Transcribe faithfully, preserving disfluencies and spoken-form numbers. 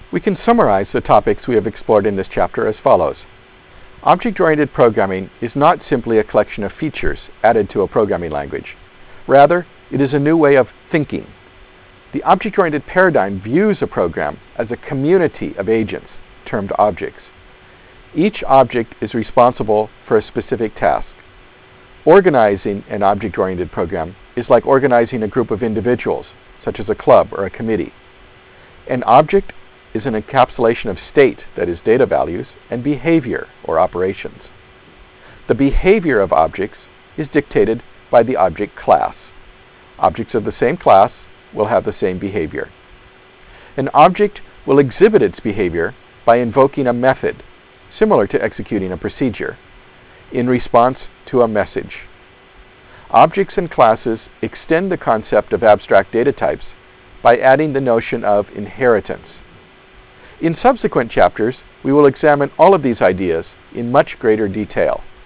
We can summarize the topics we have explored in this chapter as follows. Object-oriented programming is not simply a collection of features added to a programming language. Rather, it is a new way of thinking. The object-oriented paradigm views a program as a community of agents, termed objects. Each object is responsible for a specific task. Organizing an object-oriented program is like organizing a group of individuals, such as a club or a committee. An object is an encapsulation of state, that is data values, and behavior, or operations. The behavior of objects is dictated by the object class. Objects of the same class will have the same behavior. An object will exhibit its behavior by invoking a method, similar to executing a procedure, in response to a message. Objects and classes extend the concept of abstract data types by adding the notion of inheritance. In subsequent chapters, we will examine all of these ideas in much greater detail.